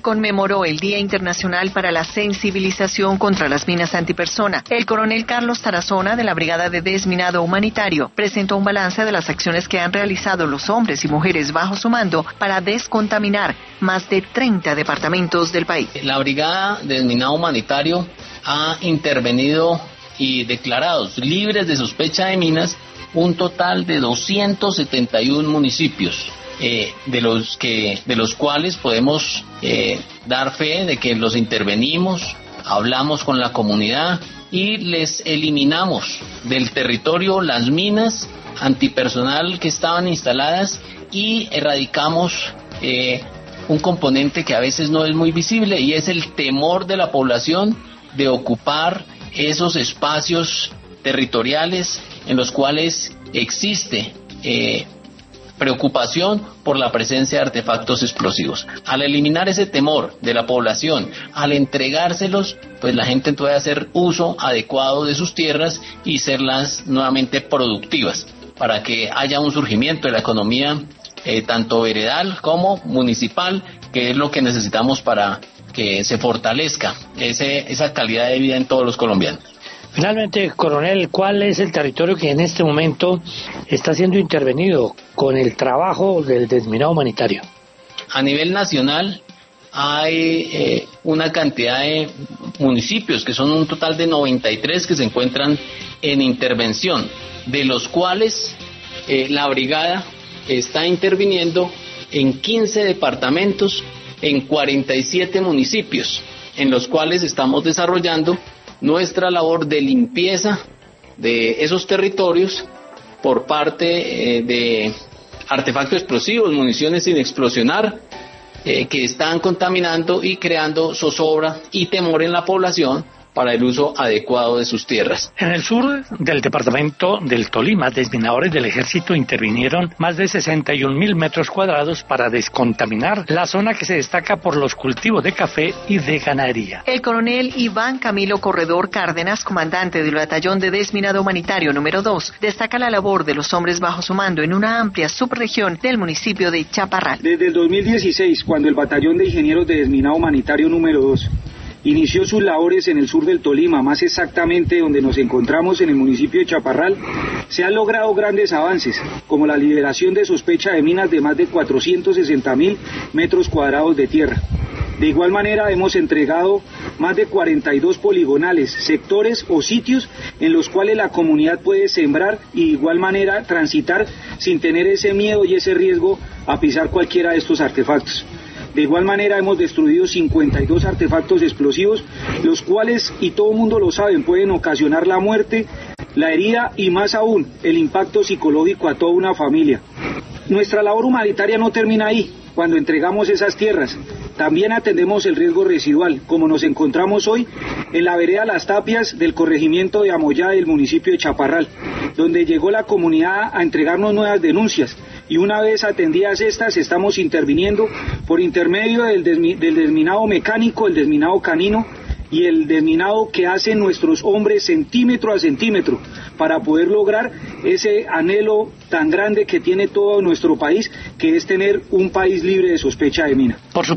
conmemoró el Día Internacional para la Sensibilización contra las Minas Antipersona. El coronel Carlos Tarazona, de la Brigada de Desminado Humanitario, presentó un balance de las acciones que han realizado los hombres y mujeres bajo su mando para descontaminar más de 30 departamentos del país. La Brigada de Desminado Humanitario ha intervenido y declarado libres de sospecha de minas un total de 271 municipios, de los cuales podemos dar fe de que los intervenimos, hablamos con la comunidad y les eliminamos del territorio las minas antipersonal que estaban instaladas y erradicamos un componente que a veces no es muy visible, y es el temor de la población de ocupar esos espacios territoriales en los cuales existe preocupación por la presencia de artefactos explosivos. Al eliminar ese temor de la población, al entregárselos, pues la gente puede hacer uso adecuado de sus tierras y serlas nuevamente productivas, para que haya un surgimiento de la economía tanto veredal como municipal, que es lo que necesitamos para que se fortalezca esa calidad de vida en todos los colombianos. Finalmente, coronel, ¿cuál es el territorio que en este momento está siendo intervenido con el trabajo del desminado humanitario? A nivel nacional hay una cantidad de municipios, que son un total de 93 que se encuentran en intervención, de los cuales la brigada está interviniendo en 15 departamentos, en 47 municipios, en los cuales estamos desarrollando nuestra labor de limpieza de esos territorios por parte de artefactos explosivos, municiones sin explosionar, que están contaminando y creando zozobra y temor en la población para el uso adecuado de sus tierras. En el sur del departamento del Tolima, desminadores del ejército intervinieron más de 61.000 metros cuadrados para descontaminar la zona que se destaca por los cultivos de café y de ganadería. El coronel Iván Camilo Corredor Cárdenas, comandante del Batallón de Desminado Humanitario número 2, destaca la labor de los hombres bajo su mando en una amplia subregión del municipio de Chaparral. Desde el 2016, cuando el Batallón de Ingenieros de Desminado Humanitario número 2 inició sus labores en el sur del Tolima, más exactamente donde nos encontramos en el municipio de Chaparral, se han logrado grandes avances, como la liberación de sospecha de minas de más de 460.000 metros cuadrados de tierra. De igual manera hemos entregado más de 42 poligonales, sectores o sitios en los cuales la comunidad puede sembrar y de igual manera transitar sin tener ese miedo y ese riesgo a pisar cualquiera de estos artefactos. De igual manera hemos destruido 52 artefactos explosivos, los cuales, y todo el mundo lo sabe, pueden ocasionar la muerte, la herida y más aún el impacto psicológico a toda una familia. Nuestra labor humanitaria no termina ahí. Cuando entregamos esas tierras, también atendemos el riesgo residual, como nos encontramos hoy en la vereda Las Tapias del corregimiento de Amoyá del municipio de Chaparral, donde llegó la comunidad a entregarnos nuevas denuncias, y una vez atendidas estas, estamos interviniendo por intermedio del desminado mecánico, el desminado canino y el desminado que hacen nuestros hombres centímetro a centímetro para poder lograr ese anhelo tan grande que tiene todo nuestro país, que es tener un país libre de sospecha de mina.